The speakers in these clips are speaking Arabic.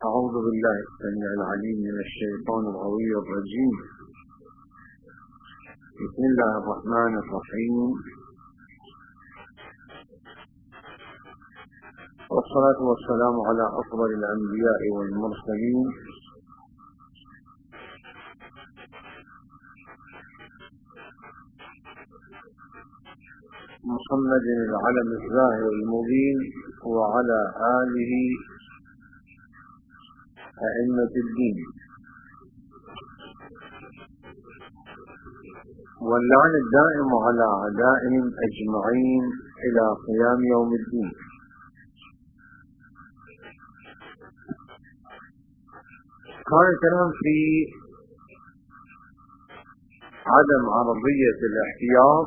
أعوذ بالله السميع العليم من الشيطان الغوي الرجيم. بسم الله الرحمن الرحيم، والصلاة والسلام على أفضل الأنبياء والمرسلين محمد العلم الزاهر المبين وعلى آله أئمة الدين، واللعن الدائم على أعدائهم أجمعين إلى قيام يوم الدين. كان الكلام في عدم عرضية الاحتياط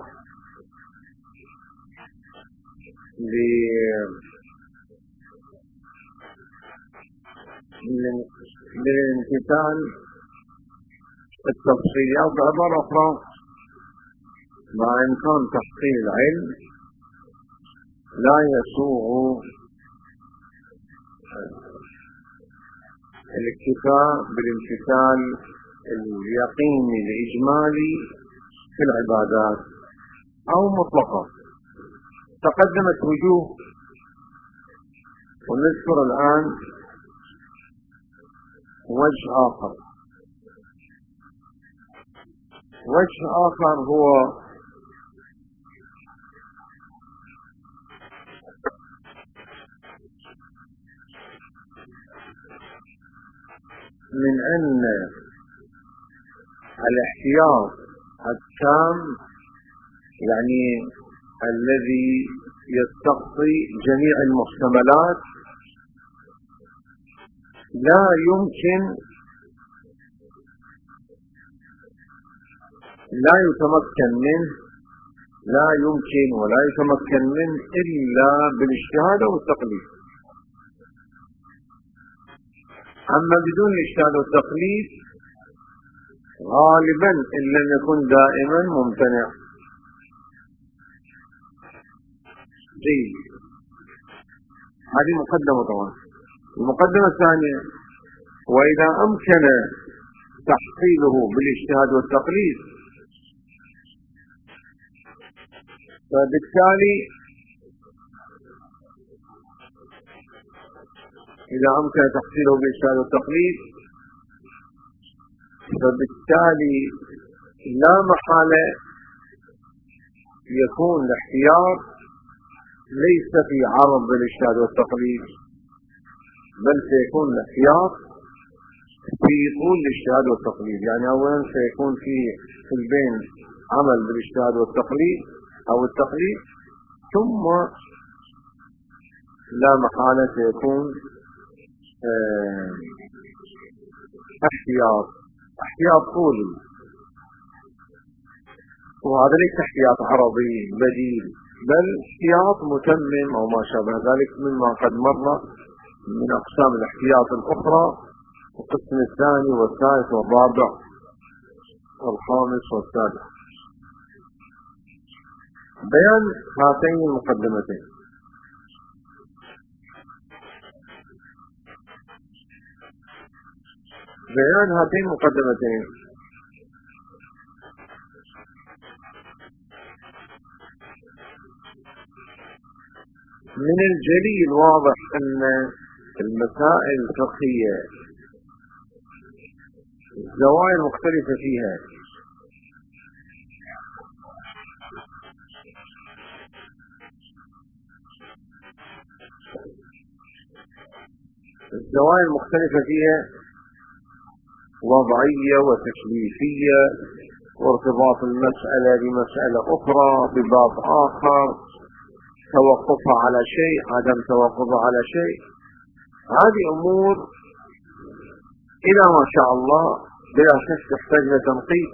للامتثال التفصيلي، أو بعبارة أخرى مع إمكان تحصيل العلم لا يسوغ الاكتفاء بالامتثال اليقيني الإجمالي في العبادات أو مطلقا. تقدمت وجوه ونذكر الآن وجه آخر. وجه آخر هو من أن الاحتياط التام، يعني الذي يستقصي جميع المحتملات، لا يمكن ولا يتمكن منه إلا بالاجتهاد والتقليد. أما بدون الاجتهاد والتقليد غالبا إن لم يكن دائما ممتنع. جيد، هذه مقدمة. طبعا المقدمة الثانية، وإذا أمكن تحصيله بالاجتهاد والتقليد فبالتالي لا محالة يكون الاحتياط ليس في عرض بالاجتهاد والتقليد، بل سيكون الاحتياط في طول الاجتهاد والتقليد. يعني أولا سيكون في البين عمل بالاجتهاد والتقليد أو التقليد، ثم لا محالة سيكون احتياط طولي، وهذا ليس احتياط عرضي بديل، بل احتياط متمم أو ما شابه ذلك مما قد مر من أقسام الاحتياط الأخرى، القسم الثاني والثالث والرابع والخامس والسادس. بيان هاتين المقدمتين. من الجلي الواضح أن المسائل الفقهية الزوايا المختلفة فيها وضعية وتكليفية، وارتباط المسألة بمسألة أخرى بباب آخر، توقفها على شيء، عدم توقفها على شيء. هذه أمور إلى ما شاء الله بلا شك تحتاج لتنقيح.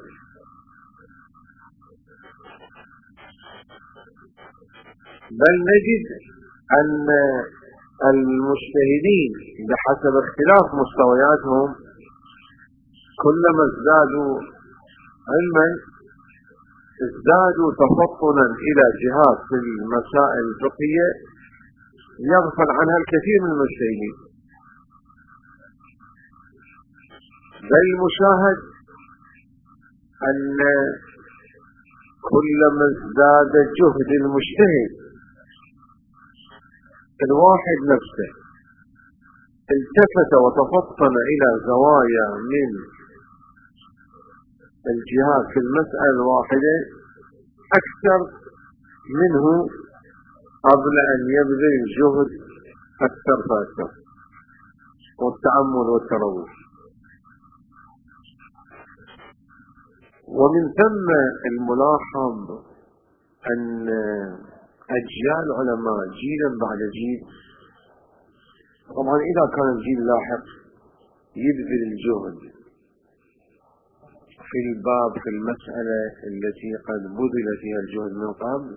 بل نجد أن المجتهدين بحسب اختلاف مستوياتهم كلما ازدادوا علما ازدادوا تفطنا إلى جهات في المسائل الفقهية يغفل عنها الكثير من المجتهدين. بل المشاهد أن كلما ازداد جهد المجتهد الواحد نفسه التفت وتفطن إلى زوايا من الجهات في المسألة الواحدة أكثر منه قبل أن يبذل الجهد أكثر فأكثر والتأمل والتروح. ومن ثم الملاحظ أن أجيال علماء جيلا بعد جيل، طبعا إذا كان الجيل لاحق يبذل الجهد في الباب في المسألة التي قد بذل فيها الجهد من قبل،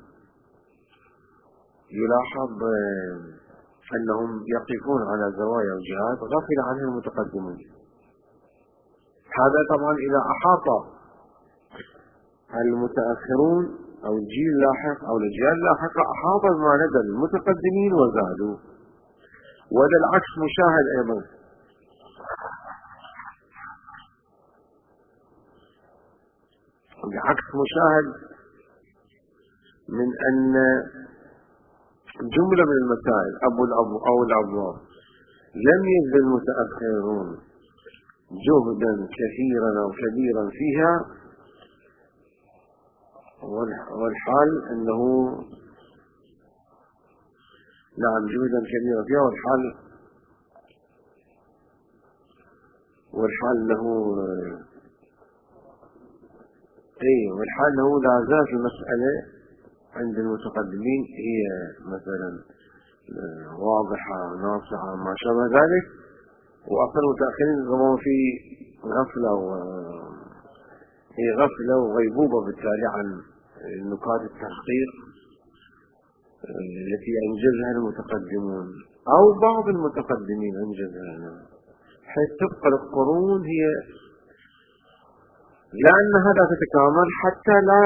يلاحظ أنهم يقفون على زوايا وجهات غفل عنها المتقدمون. هذا طبعا إذا أحاط المتأخرون أو الجيل اللاحق أو الأجيال اللاحقة أحاط بما لدى المتقدمين وزادوا. وهذا العكس مشاهد أيضا، العكس مشاهد من أن جملة من المسائل أو الأبواب لم يبذل المتأخرون جهدا كثيرا أو كبيرا فيها، والحال أنه نعم جهدا كبيرا فيها، والحال أنه لا زالت المسألة عند المتقدمين هي مثلا واضحة ناصعة ما شابه ذلك، وأصلا المتأخرين ربما في غفلة وغيبوبة بالتالي عن نقاط التحقيق التي أنجزها المتقدمون أو بعض المتقدمين أنجزها، حيث تبقى القرون هي لأنها لا تتكامل حتى لا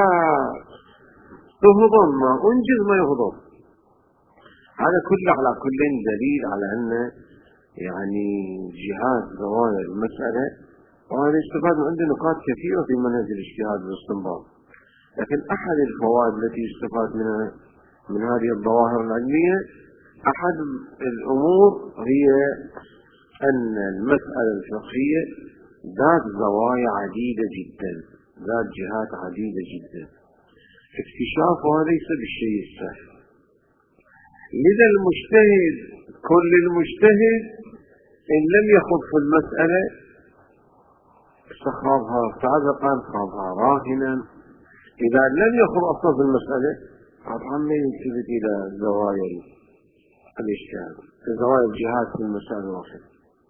تهضم ما أنجز ما يهضم. هذا كله على كل دليل على أن يعني جهات زوايا المسألة، وهذا يستفاد من عنده نقاط كثيرة في منهج الاجتهاد والاستنباط. لكن أحد الفوائد التي يستفاد منها من هذه الظواهر العلمية، أحد الأمور هي أن المسألة الفقهية ذات زوايا عديدة جدا، ذات جهات عديدة جدا، اكتشافها ليس بالشيء السهل. لذا المجتهد كل المجتهد إن لم يخض في المسألة استخاضها سابقا، خاضها راهنا. إذا لم يخض أصلا في المسألة طبعا ما يلتفت إلى زوايا الاجتهاد، زوايا الجهات في المسألة الواحدة.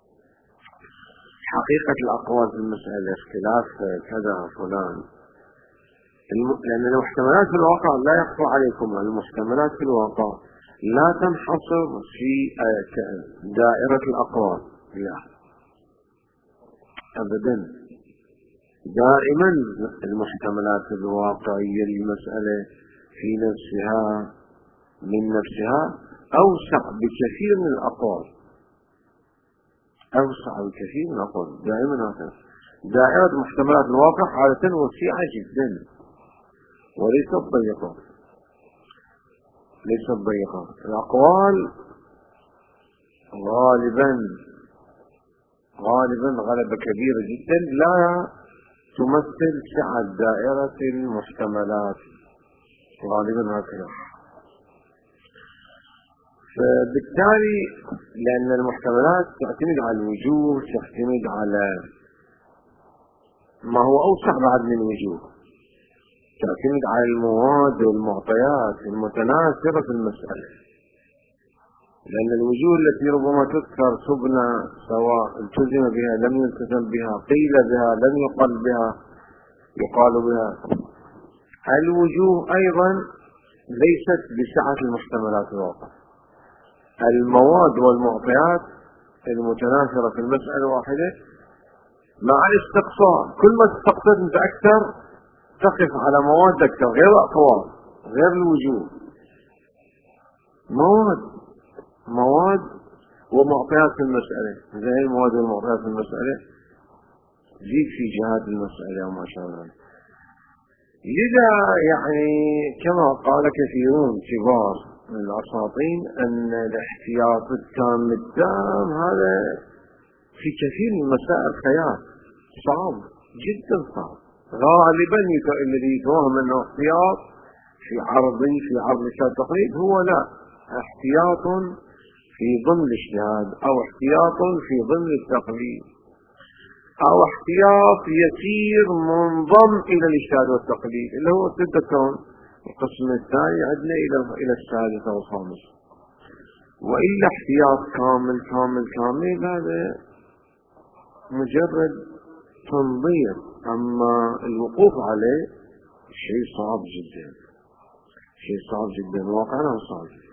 حقيقة الأقوال في المسألة اختلاف كذا فلان، لأن المحتملات في الواقع لا يخفى عليكم، المحتملات في الواقع لا تنحصر في دائرة الأقوال، لا أبدا، دائما المحتملات الواقعية للمسألة في نفسها من نفسها أوسع بكثير من الأقوال، أوسع بكثير من الأقوال، دائما هكذا. دائرة محتملات الواقع عادة وسيعة جدا وليست ضيقة، ليست ضيقة. الأقوال غالبا غلبة كبيرة جدا لا تمثل سعة دائرة المحتملات، غالبا هكذا. فبالتالي لأن المحتملات تعتمد على الوجوه، تعتمد على ما هو أوسع بعد من الوجوه، تعتمد على المواد والمعطيات المتناثرة في المسألة، لأن الوجوه التي ربما تذكر تبنى سواء التزم بها لم يلتزم بها، قيل بها لم يقال بها. الوجوه أيضا ليست بسعة المحتملات الواقع. المواد والمعطيات المتناثرة في المسألة الواحدة مع الاستقصاء، كل ما استقصد أنت أكثر تقف على مواد أكثر غير أقوال غير الوجوه، مواد ومعطيات في المسألة. زي المواد والمعطيات في المسألة زيد في جهاد المسألة وما شابه. لذا يعني كما قال كثيرون كبار من الأساطين أن الاحتياط التام هذا في كثير من مسائل خيال صعب جدا صعب. غالبا الذي يتوهم أنه احتياط في عرض الاجتهاد التقليد هو لا، احتياط في ضمن الاجتهاد أو احتياط في ضمن التقليد أو احتياط يسير منضم إلى الاجتهاد والتقليد اللي هو 6 كون. القسم الثاني عندنا إلى السادس أو الخامس. وإلا احتياط كامل هذا مجرد تنظير، أما الوقوف عليه شيء صعب جدا واقعا صعب جدا.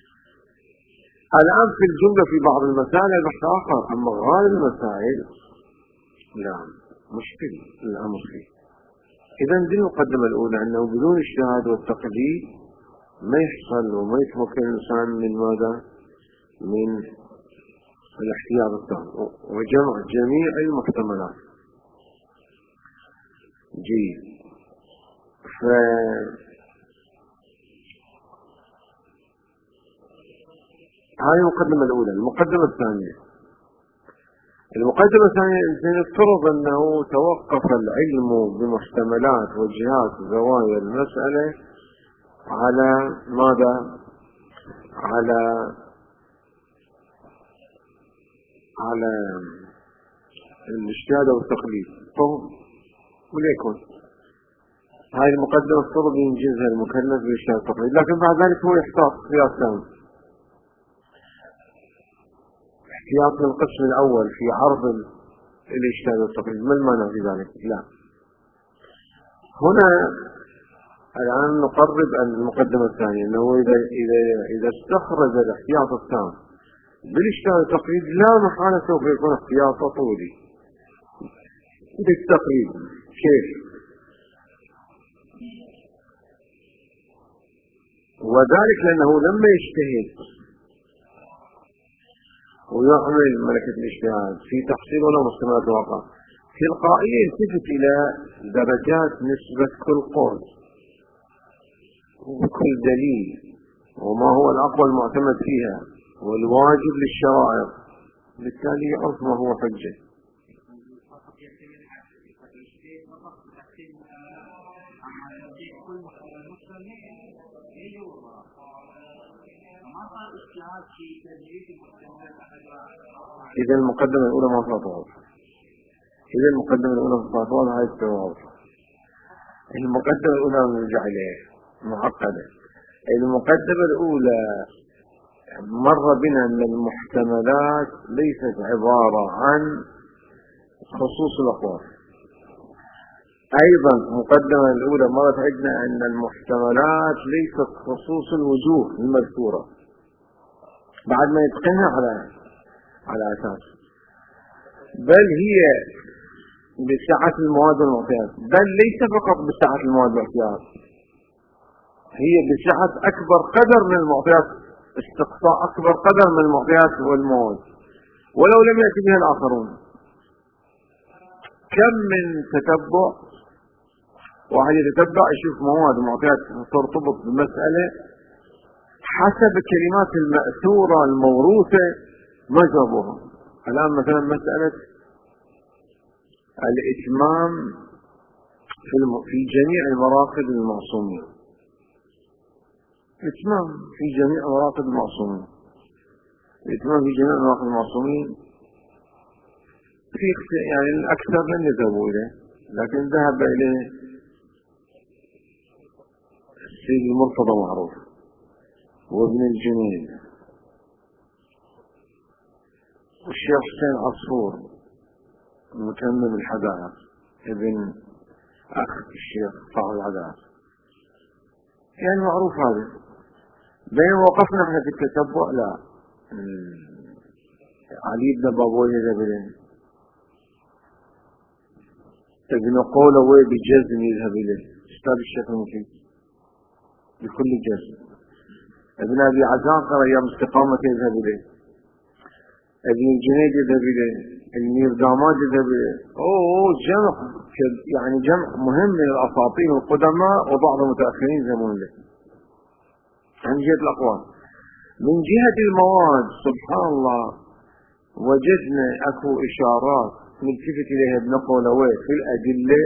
الآن في الجملة في بعض المسائل بحث آخر، أما غالب المسائل لا مشكل الأمر فيه. إذا دي المقدمة الأولى أنه بدون اجتهاد والتقليد ما يحصل وما يتمكن الإنسان من ماذا؟ من الاحتياط التام وجمع جميع المحتملات. جيد. هذه المقدمة الأولى. المقدمة الثانية نفترض أنه توقف العلم بمحتملات وجهات زوايا المسألة على ماذا؟ على الاجتهاد والتقليد. طب وليكن هاي المقدمة افترض ينجزها المكلف بالاجتهاد والتقليد، لكن بعد ذلك هو يحتاط قياس ثاني، احتياط القسم الأول في عرض الاجتهاد والتقليد. ما المعنى في ذلك؟ لا، هنا الآن نقرب المقدمة الثانية أنه إذا استخرج الاحتياط التام بالاجتهاد والتقليد لا محالة سوف يكون احتياط طولي بالتقليد. كيف؟ وذلك لأنه لما يجتهد ويعمل ملكة الاجتهاد في تحصيل ولا مستمرات الواقع تلقائيا يلتفت إلى درجات نسبة كل قول وكل دليل وما هو الأقوى المعتمد فيها والواجب للشرائع، بالتالي يعرف ما هو حجة. إذا المقدمة الأولى ما صارت واضحة. هاي الجواب. المقدمة الأولى نرجع إليها معقدة. المقدمة الأولى مر بنا أن المحتملات ليست عبارة عن خصوص الأقوال. أيضا المقدمة الأولى مرت عندنا أن المحتملات ليست خصوص الوجوه المذكورة بعد ما يتقنها على أساس، بل هي بسعة المواد والمعطيات، بل ليس فقط بسعة المواد والمعطيات، هي بسعة أكبر قدر من المعطيات، استقصاء أكبر قدر من المعطيات والمواد ولو لم يأتي بها الآخرون. كم من تتبع واحد يتتبع يشوف مواد ومعطيات ترتبط بمسألة حسب الكلمات المأثورة الموروثة ما جابوها. الآن مثلا مسألة الإتمام في جميع المراقد المعصومين، الإتمام في جميع مراقد المعصومين، الإتمام في جميع مراقد المعصومين في يعني الأكثر لم يذهبوا إليه، لكن ذهب إليه السيد المرتضى معروف وابن الجنين والشيخ حسين عصفور متمم الحدائق ابن أخ الشيخ صاحب الحدائق، يعني معروف هذا. بين وقفنا احنا في التتبع لا، علي بن بابوي يذهب إليه، ابن قولوي بجزم يذهب إليه، أستاذ الشيخ المفيد بكل جزم، ابن أبي عزاقر أيام استقامة يذهب إليه، ابن الجنيد يذهب إليه، المير داماد يذهب إليه. جمع، يعني جمع مهم من الأساطين القدماء وبعض المتأخرين يذهبون له عن جهة الأقوال. من جهة المواد سبحان الله وجدنا أكو إشارات نلتفت إليها ابن قولويه في الأدلة،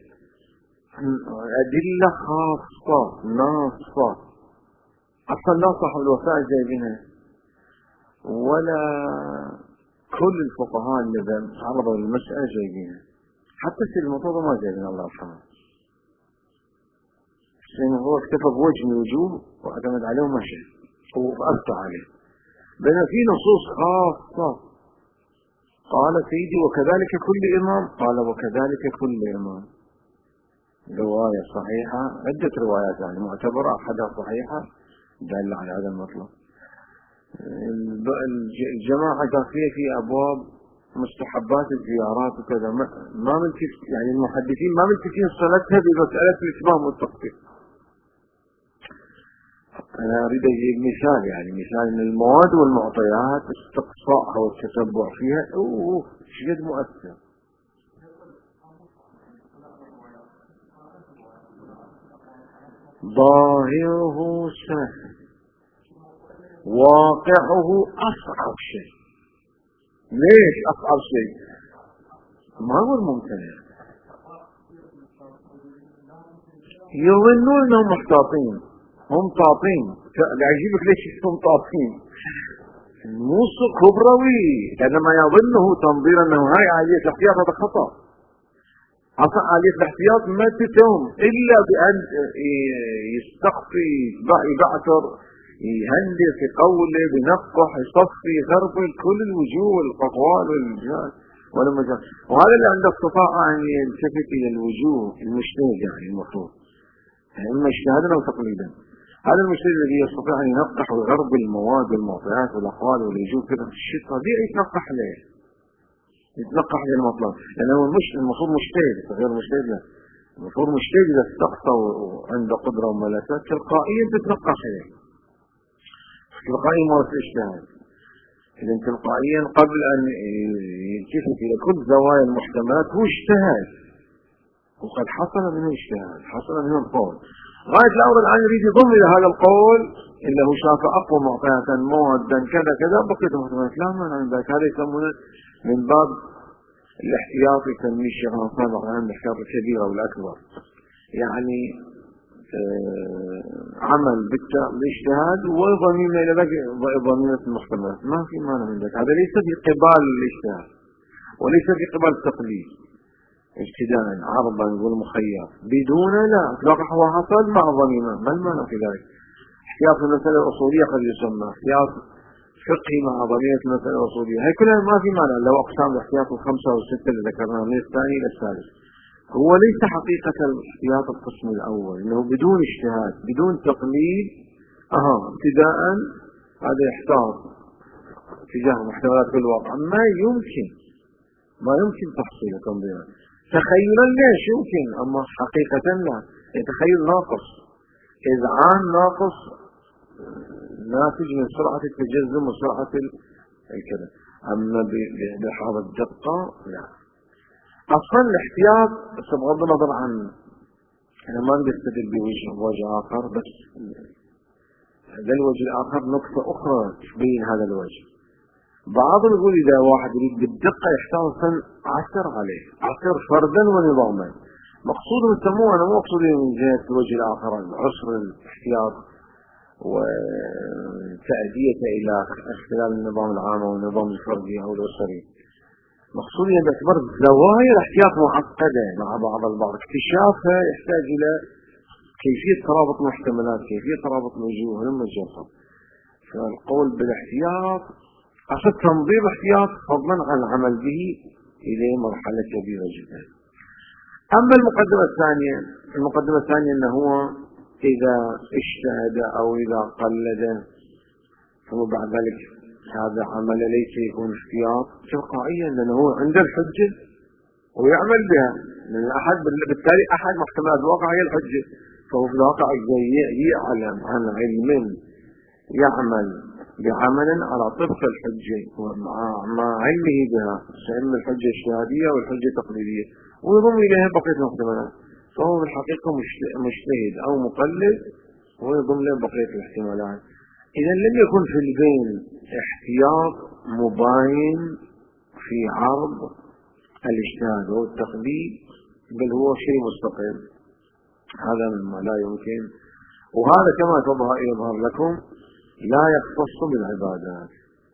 أدلة خاصة ناصة، أصلا لا صاحب الوفاء جايبينها ولا كل الفقهاء اللي عرضوا المسألة جايبينها، حتى سيد المطوبة ما جايبين الله يرحمه. لأنه هو اكتفى بوجه من الوجوه واعتمد عليه ومشى وأفتى عليه، بينما في نصوص خاصة قال سيدي وكذلك كل إمام، قال وكذلك كل إمام. رواية صحيحة، عدة روايات يعني معتبرة، أحدها صحيحة دل على هذا المطلب. الجماعة قافية في أبواب مستحبات الزيارات وكذا، ما ملتفت يعني المحدثين ما ملتفتين صلتها بمسألة الإتمام والتقصير. أنا أريد أجيب مثال، يعني مثال من المواد والمعطيات استقصاءها والتتبع فيها شيء مؤثر. ظاهره سهل، واقعه أصعب شيء. ليش أصعب شيء؟ ما هو الممتنع، يظنون أنهم محتاطين، هم طاطين. لا يجيبك ليش هم طاطين، نص كبروي، عندما يظنه تنظير أنه هاي آلية الاحتياط هذا خطأ. أصلا آلية الاحتياط ما تتم إلا بأن يستخفي يبعثر يهندس يقول بنقح يصفي يغربل كل الوجوه والأقوال والرجال والمجال. وهذا اللي عنده استطاعة أن يلتفت إلى الوجوه المجتهد، يعني المفروض إما اجتهادا أو تقليدا. هذا المجتهد الذي يستطيع أن ينقح ويغربل المواد والمعطيات والأقوال والوجوه كذا في الشتاء دي يتنقح ليه؟ يتنقح للمطلب، لأنه المفروض مجتهد غير مجتهد. لا، المفروض مجتهد إذا استقصى وعنده قدرة وملكات تلقائيا تتنقح إليه، تلقائيا ما في اجتهاد. إذا تلقائيا قبل أن يلتفت إلى كل زوايا المحتملات هو اجتهاد، وقد حصل منه اجتهاد، حصل منه القول. غاية الأمر الآن يريد يضم إلى هذا القول إلا هو شاف أقوى معطيات مودا كذا كذا بقيت محتملات. لا مانع من ذلك، هذا يسمونه من باب الاحتياط، يسميه الشيخ ناصر عن الاحتياط الكبير أو الأكبر، يعني عمل بالاجتهاد وضميمة إلى باقي ضميمة المحتملات، ما في مانع من ذلك. هذا ليس في قبال الاجتهاد وليس في قبال التقليد ابتداء عرضا نقول مخير بدون لا اطلاق هو حصل مع ضميمة، ما المانع في ذلك؟ احتياط المسألة الأصولية قد يسمى احتياط فقهي مع ضميمة المسألة الأصولية، هي كلها ما في مانع. لو أقسام الاحتياط الخمسة والستة اللي ذكرناها من الثاني إلى الثالث، هو ليس حقيقة الاحتياط القسم الأول إنه بدون اجتهاد بدون تقليد. ابتداء هذا يحتاط تجاه محتويات في الواقع، ما يمكن تحصيله تنظيرا. تخيلا ليش يمكن، أما حقيقة لا، يتخيل ناقص، إذعان ناقص ناتج من سرعة التجزم وسرعة الكذا. أما بحاضر الدقة لا. أصلا الاحتياط بس بغض النظر عن أنا ما نقدر استدل بوجه آخر، بس هذا الوجه الآخر نقطة أخرى تبين هذا الوجه. بعضهم يقول إذا واحد يريد بالدقة يحتاج سن 10 عليه 10 فردا ونظاما. مقصودهم يسموه، أنا مو مقصودي من جهة الوجه الآخر عسر الاحتياط وتأدية إلى اختلال النظام العام أو النظام الفردي أو الأسري. مقصودي باعتبار زوايا الاحتياط معقدة مع بعض البعض، اكتشافها يحتاج إلى كيفية ترابط المحتملات، كيفية ترابط الوجوه لما الجرصة. فالقول بالاحتياط أصد تنظيم احتياط فضلا عن العمل به إلى مرحلة كبيرة جدا. أما المقدمة الثانية أنه هو إذا اجتهد أو إذا قلد ثم بعد ذلك هذا عمل ليس يكون احتياط تلقائيا، لأنه هو عند الحجة ويعمل بها، لأن بالتالي أحد محتملات الواقع هي الحجة، فهو في الواقع يعلم عن علم يعمل بعمل على طبق الحجة ومع علمه بها، علم الحجة اجتهادية والحجة تقليدية، ويضم إليها بقية الاحتمالات، فهو في الحقيقة مجتهد أو مقلد ويضم له بقية الاحتمالات. إذا لم يكن في البين احتياط مباين في عرض الاجتهاد والتقليد، بل هو شيء مستقل، هذا مما لا يمكن. وهذا كما يظهر لكم لا يختص بالعبادات،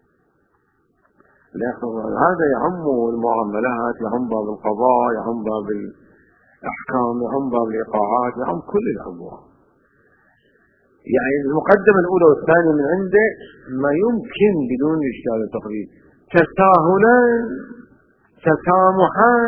لا يختص، هذا يعم المعاملات، يعم باب القضاء، يعم باب الأحكام، يعم باب الإيقاعات، يعم كل الأبواب. يعني المقدمة الأولى والثانية من عنده ما يمكن بدون اجتهاد التقليد، تساهلا تسامحا،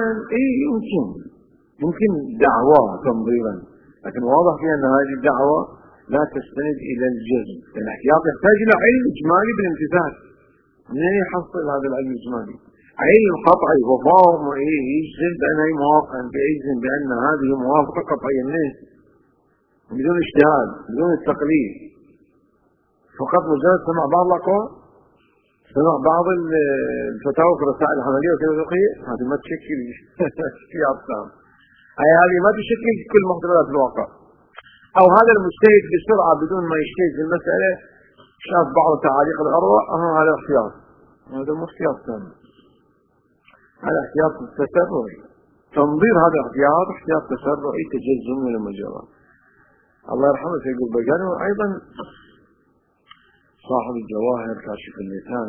يمكن دعوة تنظيرا، لكن واضح في أن هذه الدعوة لا تستند إلى الجزم، لأن الاحتياط يحتاج إلى علم إجمالي بالامتثال. منين يحصل هذا العلم الإجمالي؟ علم قطعي وفاهم يجزم بأنها موافقة، يجزم بأن هذه موافقة قطعية منين؟ بدون اجتهاد، بدون التقليد، فقط مجرد سمع بعض الأقوال، سمع بعض الفتاوى في الرسائل العملية وكذا الفقهية، هذه ما تشكل احتياط تام، هذه ما تشكل كل محتملات الواقع. أو هذا المجتهد بسرعة بدون ما يجتهد في المسألة شاف بعض تعاليق الأروع، هذا احتياط، هذا مو احتياط تام، هذا احتياط تسرعي، تنظير هذا احتياط تسرعي تجزم من المجرى. الله يرحمه سيد البيجاني، وأيضا صاحب الجواهر كاشف اللسان،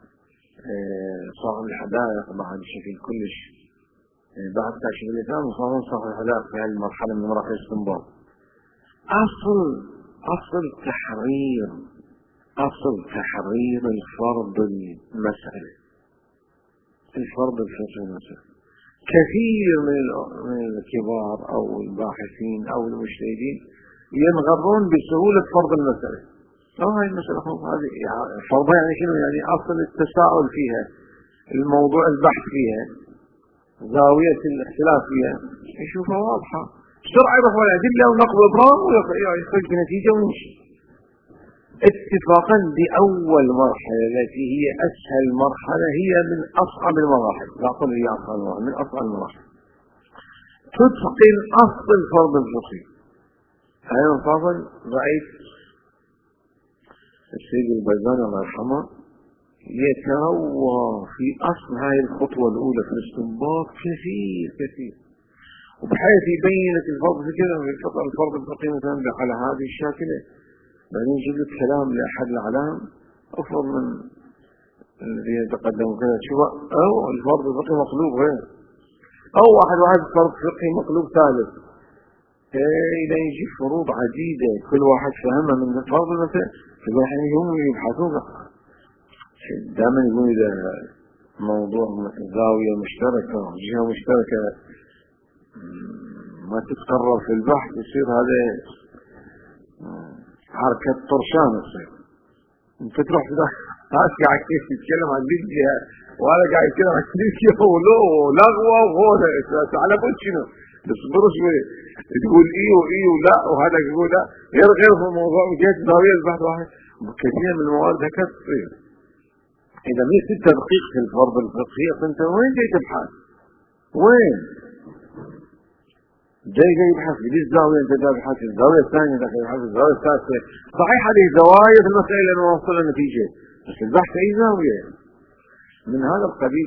صاحب الحدائق بعد شكل كلش بعد كاشف اللسان، وصاحب الحدائق في هذه المرحلة من مراحل الاستنباط. أصل تحرير الفرض المسألة، الفرض الفقهي المسألة. كثير من الكبار أو الباحثين أو المجتهدين ينغرون بسهولة فرض المسألة. هاي المسألة هذه فرضها يعني شنو؟ يعني أصل التساؤل فيها، الموضوع البحث فيها، زاوية الاختلاف فيها، يشوفها واضحة، بسرعة يروح على الأدلة ونقض إبرام ويخرج بنتيجة ويمشي. اتفاقا بأول مرحلة التي هي أسهل مرحلة، هي من أصعب المراحل، لا أقول هي أصعب المراحل، من أصعب المراحل، تتقن أصل الفرض الفقهي. أنا فاضل رأيت السيد البيجاني الله يرحمه يتروى في أصل هاي الخطوة الأولى في الاستنباط كثير، وبحيث يبين لك الفرض كذا، الفرض الفقهي مثلا على هذه الشاكلة، بعدين يجيب لك كلام لأحد الأعلام أفضل من الذي يتقدم كذا، شو أو الفرض الفقهي مقلوب غير، أو واحد فرض فقهي مقلوب ثالث، إذا يجي فروض عديدة كل واحد فهمها من الفرض مثلا، الواحد هم يبحثون دائما يقول إذا موضوع زاوية مشتركة جهة مشتركة ما تتقرر في البحث، يصير هذا حركة طرشان، يصير انت تروح في هذا قاعد كيف يتكلم عن ذي الجهة وهذا قاعد يتكلم عن ذي الجهة ولغوة وغوله، تعال قلت شنو تصبروا شوي، تقول إيه ولا، وهذا يقول لا، غير في الموضوع من جهة زاوية البحث واحد. كثير من الموارد هكذا تصير. إذا ما يصير تدقيق في الفرض الفقهي، أنت وين جاي تبحث؟ وين؟ جاي يبحث في الزاوية، أنت جاي تبحث في الزاوية الثانية، أنت تبحث في الزاوية الثالثة. صحيح هذه زوايا في المسألة أنه وصل النتيجة، بس البحث أي زاوية من هذا القبيل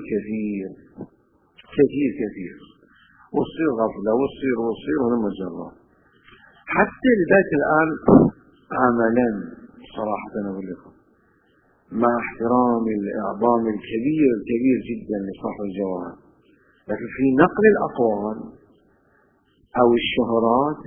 كثير، وتصير غفلة وتصير هنا مجرة. حتى لذلك الآن عملا صراحة أقول لكم مع احترام الإعظام الكبير جدا لصاحب الجواهر، لكن في نقل الأقوال أو الشهرات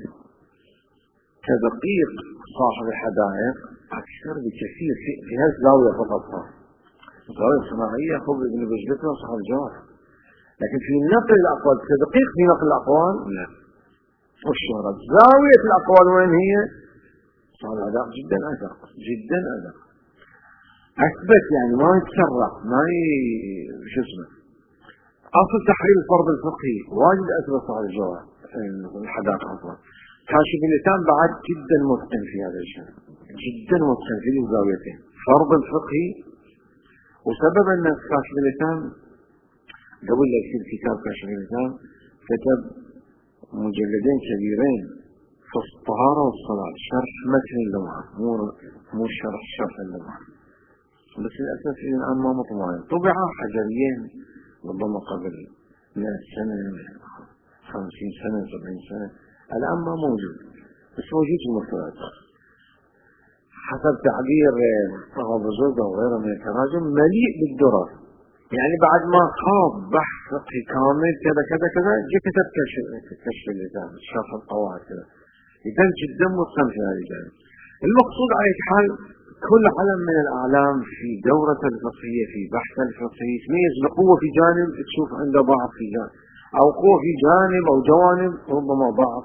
تدقيق صاحب الحدائق أكثر بكثير في هذه الزاوية فقط، الزاوية الصناعية خذ ابن بجلتنا وصاحب الجواهر، لكن في نقل الأقوال تدقيق في نقل الأقوال لا. والشهرات زاوية الأقوال وين هي؟ صاحب الحدائق جدا أدق أثبت، يعني ما يتسرع، ما شو اسمه. أصل تحرير الفرض الفقهي واجد أثبت صاحب الجواهر الحدائق أصلا. كاشف اللسان بعد جدا متقن في هذا الشيء، جدا متقن في الزاويتين، فرض الفقهي. وسبب أن كاشف اللسان قبل لا يكتب كتاب كاشف اللسان كتب مجلدين كبيرين في الطهارة والصلاة، شرح متن اللمعة، مو شرح اللمعة. بس للأسف الآن ما مطبوعين، طبع حجريين ربما قبل 100 سنة 50 سنة 70 سنة، الآن ما موجود، بس موجود في المكتبات. حسب تعبير طه بزرقة وغيره من التراجم مليء بالدرر، يعني بعد ما خاض بحث فقهي كامل كذا كذا كذا جاء كتب كشف اللسان، شرح القواعد كذا، إذن جدا متقن في هذه الجانب. المقصود على حال كل علم من الأعلام في دورة الفقهية في بحث الفقهي تميز بقوة في جانب تشوف عنده ضعف في جانب، أو قوة في جانب أو جوانب ربما ضعف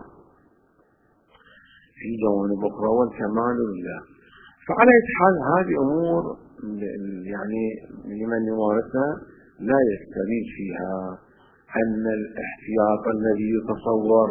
في جوانب أخرى، والكمال لله. فعلى حال هذه أمور يعني لمن يمارسها لا يستريد فيها أن الاحتياط الذي يتصور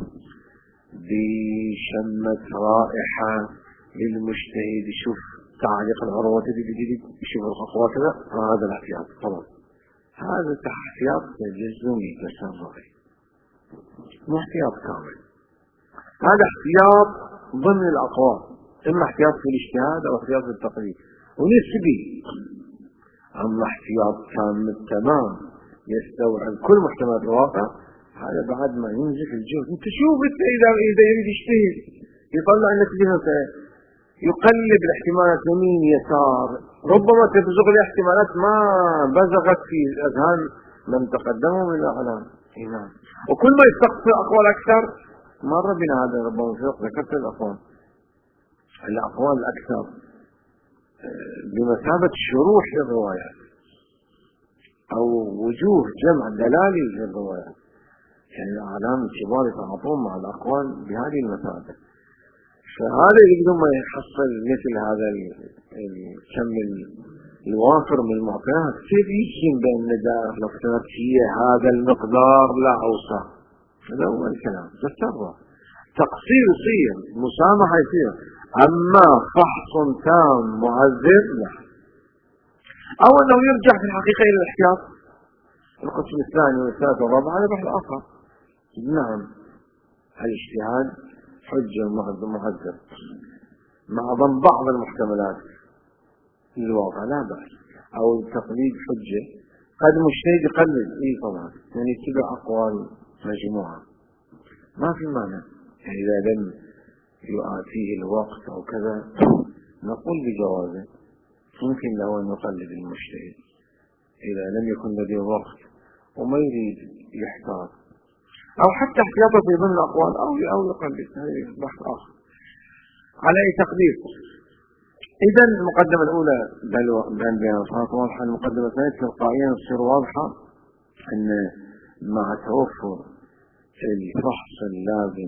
بشمة رائحة للمجتهد يشوف تعليق العروة يشوف الخطوات كذا، هذا الاحتياط خلاص، هذا احتياط تجزمي تسرعي، مو احتياط كامل. هذا احتياط ضمن الأقوال، إما احتياط في الاجتهاد أو احتياط في التقليد ونسبي. أما احتياط كامل تمام يستوعب كل محتملات الواقع، هذا بعد ما ينزف الجهد. انت شوف إذا يريد يجتهد يطلع النتيجة، يقلب الاحتمالات يمين يسار، ربما تبزغ الاحتمالات ما بزغت في أذهان من تقدموا من الأعلام. وكل ما يستقصي أقوال أكثر، مر بنا هذا ربما ذكرت الأقوال الأكثر بمثابة شروح للروايات أو وجوه جمع دلالي للروايات، يعني الأعلام الكبار يتعاطون مع الأقوال بهذه المثابة. فهذا بدون ما يحصل مثل هذا الكم الوافر من المعطيات، كيف يجزم بأن دائرة الافتراضية هذا المقدار لا أوسع؟ هذا هو الكلام. تسرع تقصير يصير، مسامحة يصير، أما فحص تام معذر لا. أو أنه يرجع في الحقيقة إلى الاحتياط، القسم الثاني والثالث والرابع هذا بحث آخر. نعم الاجتهاد حجة معذر مع ضم بعض المحتملات للواقع لا بأس، أو التقليد حجة، قد مجتهد يقلد طبعا، يعني يتبع أقوال مجموعة ما في مانع، يعني إذا لم يؤتيه الوقت أو كذا نقول بجوازه، ممكن له أن يقلد المجتهد إذا لم يكن لديه وقت وما يريد يحتاط، أو حتى احتياطه في ضمن الأقوال أو يقلد، هذا بحث آخر على أي تقدير. إذا المقدمة الأولى بين واضحة، المقدمة الثانية تلقائيا تصير واضحة أن مع توفر الفحص اللازم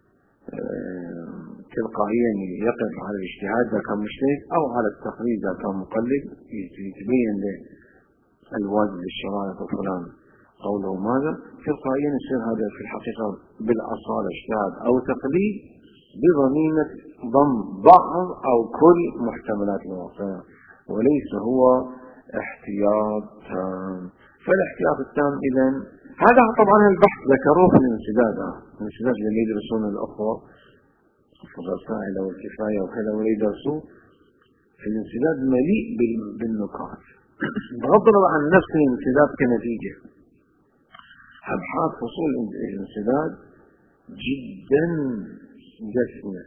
تلقائيا يقف على الاجتهاد إذا كان مجتهد أو على التقليد إذا كان مقلد، يتبين له الواجب للشرائط وفلان قوله ماذا، تلقائيا يصير هذا في الحقيقة بالأصالة اجتهاد أو تقليد بضميمة ضم بعض أو كل محتملات الواقع، وليس هو احتياط تام. فالاحتياط التام إذن هذا طبعا البحث ذكروه في الانسداد اللي يدرسون الأخوة في الرسائل والكفاية وكذا، ولا يدرسوه في الانسداد مليء بالنقاط بغض النظر عن نفس الانسداد كنتيجة. أبحاث فصول الانسداد جدا دسمة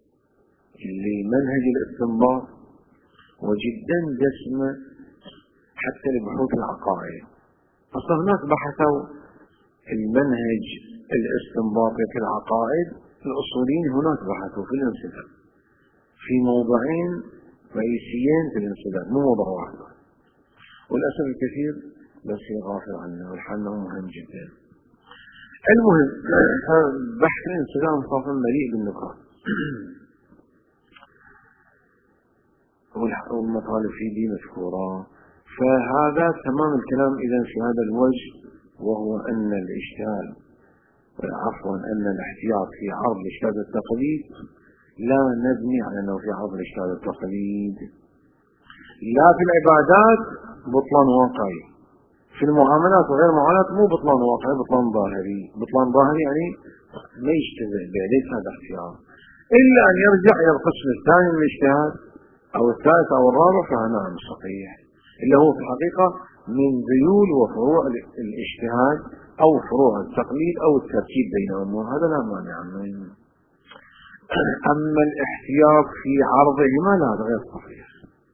لمنهج الاستنباط، وجدا دسمة حتى لبحوث العقائد. أصلا هناك بحثوا المنهج الاستنباطي في العقائد، الأصوليين هناك بحثوا في الانسداد في موضوعين رئيسيين في الانسداد، مو موضوع واحد، والأسف الكثير بس غافل عنه، والحل مهم جدا. المهم بحث الانسداد مصافا مليء بالنقاط والمطالب فيه دي مذكورة. فهذا تمام الكلام إذا في هذا الوجه، وهو أن الإشكال أن الاحتياط في عرض الإشكال التقليد لا نبني على أنه في عرض الإشكال التقليد، لا في العبادات بطلان واقعي، في المعاملات وغير المعاملات مو بطلان واقعي، بطلان ظاهري. بطلان ظاهري يعني ما يشتغل به، ليس هذا اختيار، إلا أن يرجع إلى القسم الثاني من الاجتهاد أو الثالث أو الرابع، فهذا نعم صحيح، اللي هو في الحقيقة من ذيول وفروع الاجتهاد أو فروع التقليد أو الترتيب بينهم، وهذا لا مانع منه. أما الاحتياط في عرضهما لا، هذا غير صحيح،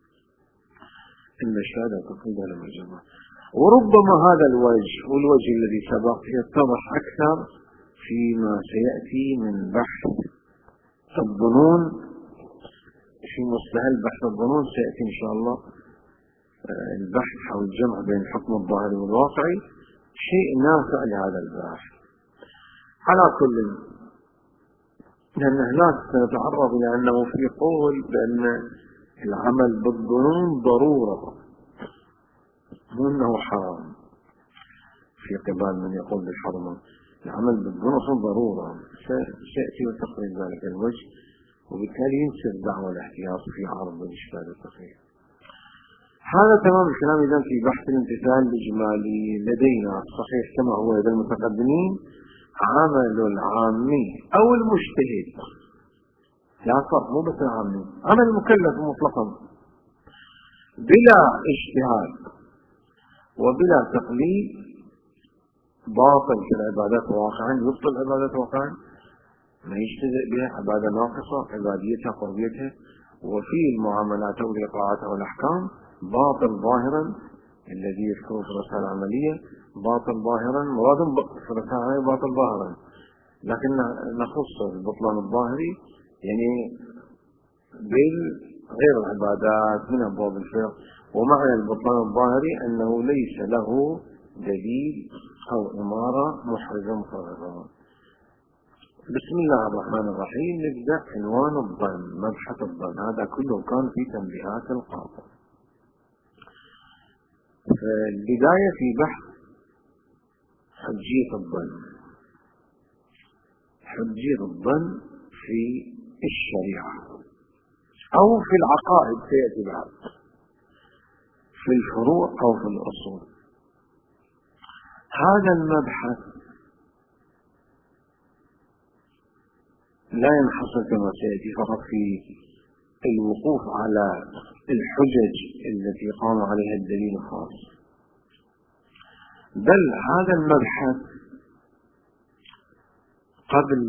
إن الشهادة تقليد لما جمع. وربما هذا الوجه والوجه الذي سبق يتضح أكثر فيما سيأتي من بحث الظنون، في مستهل بحث الظنون سيأتي إن شاء الله البحث حول الجمع بين الحكم الظاهري والواقعي، شيء نافع لهذا البحث. على كل، لأن هناك سنتعرض إلى أنه في قول بأن العمل بالظنون ضرورة، مو أنه حرام، في قبال من يقول بالحرمة. العمل بالظنون ضرورة، سيأتي وتقريب ذلك الوجه، وبالتالي ينسب دعوة الاحتياط في عرض الإشكال التقريب. هذا تمام الكلام. إذن في بحث الامتثال الإجمالي لدينا الصحيح كما هو لدى المتقدمين عمل العامي أو المجتهد، لا فرق، مو بس العامي، عمل المكلف مطلقا بلا اجتهاد وبلا تقليد باطل في العبادات واقعا، يبطل العبادات واقعا، ما يجتزئ بها، عبادة ناقصة، عباديتها قربيتها. وفي المعاملات أو الإقراءات أو الأحكام باطل ظاهرا، الذي يذكره في الرسالة العملية باطل ظاهرا، مراد في الرسالة العملية باطل ظاهرا، لكن نخص البطلان الظاهري يعني بالغير العبادات من أبواب الفقه. ومعنى البطلان الظاهري أنه ليس له دليل أو إمارة محرزة مقررة. بسم الله الرحمن الرحيم. نبدأ عنوان الظن، مبحث الظن. هذا كله كان في تنبيهات القاطع. فالبداية في بحث حجية الظن. حجية الظن في الشريعة أو في العقائد سيأتي بعد، في الفروع أو في الأصول. هذا المبحث لا ينحصر كما سيأتي فقط في الوقوف على الحجج التي قام عليها الدليل الخاص، بل هذا المبحث قبل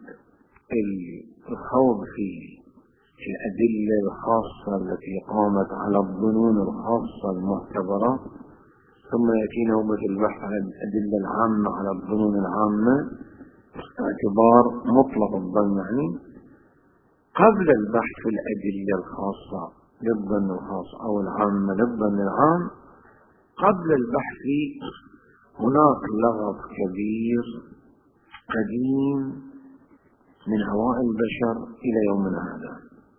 الخوض في الأدلة الخاصة التي قامت على الظنون الخاصة المعتبرة، ثم يأتي نوبة البحث عن الأدلة العامة على الظنون العامة اعتبار مطلق الظن. يعني قبل البحث في الأدلة الخاصة للظن الخاص أو العامة للظن العام، قبل البحث هناك لغط كبير قديم من هواء البشر إلى يومنا هذا،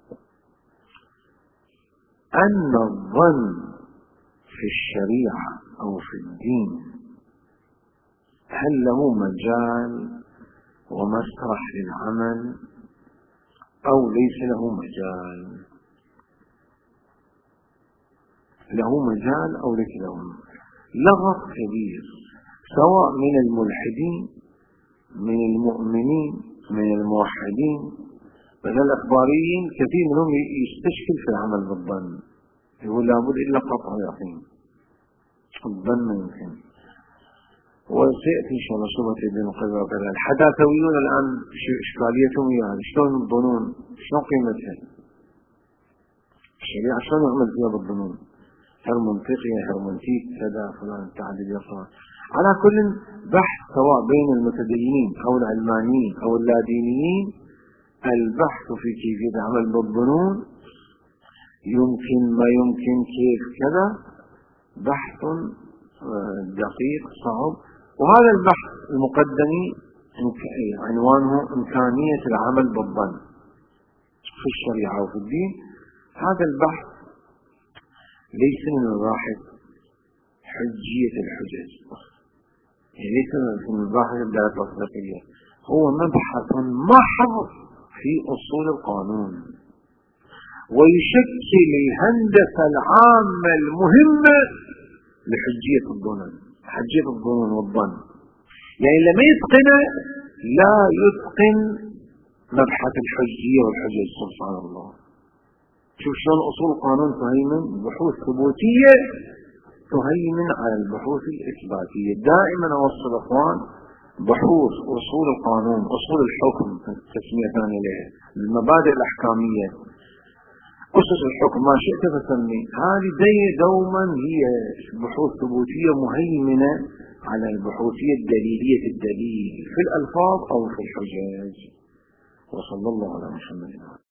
أن الظن في الشريعة أو في الدين هل له مجال ومسرح للعمل أو ليس له مجال؟ له مجال أو ليس له مجال. لغط كبير سواء من الملحدين، من المؤمنين، من الموحدين، من الأخباريين. كثير منهم يستشكل في العمل بالظن، يقول لابد إلا قطع يقين، الظن يمكن. وسيأتي إن شاء الله شبهة ابن القيم وكذا. الحداثويون الآن إشكاليتهم يعني شلون الظنون، شلون قيمتها الشريعة، شلون يعمل فيها بالظنون، هرمونتيقية، هرمونتيك، كذا فلان تعديل يسار. على كل بحث سواء بين المتدينين أو العلمانيين أو اللادينيين، البحث في كيفية العمل بالظنون يمكن ما يمكن كيف كذا، بحث دقيق صعب. وهذا البحث المقدمي عنوانه إمكانية العمل بالظن في الشريعة وفي الدين. هذا البحث ليس من الباحث حجية الحجج، يعني ليس من الباحث الدلالة التصديقية، هو مبحث محض في أصول القانون. ويشكل الهندسة العامة المهمة لحجية الظنون، حجية الظنون والظن. يعني لما يتقنه لا يتقن مبحث الحجية والحجج. سبحان الله. شوف شلون أصول القانون تهيمن، بحوث ثبوتية تهيمن على البحوث الإثباتية. دائما أوصل أخوان بحوث أصول القانون، أصول الحكم تسمية ثانية لها، المبادئ الأحكامية، أسس الحكم، ما شئت فسمي، هذه دوما هي بحوث ثبوتية مهيمنة على البحوثية الدليلية، الدليل في الألفاظ أو في الحجج. وصلى الله على محمد.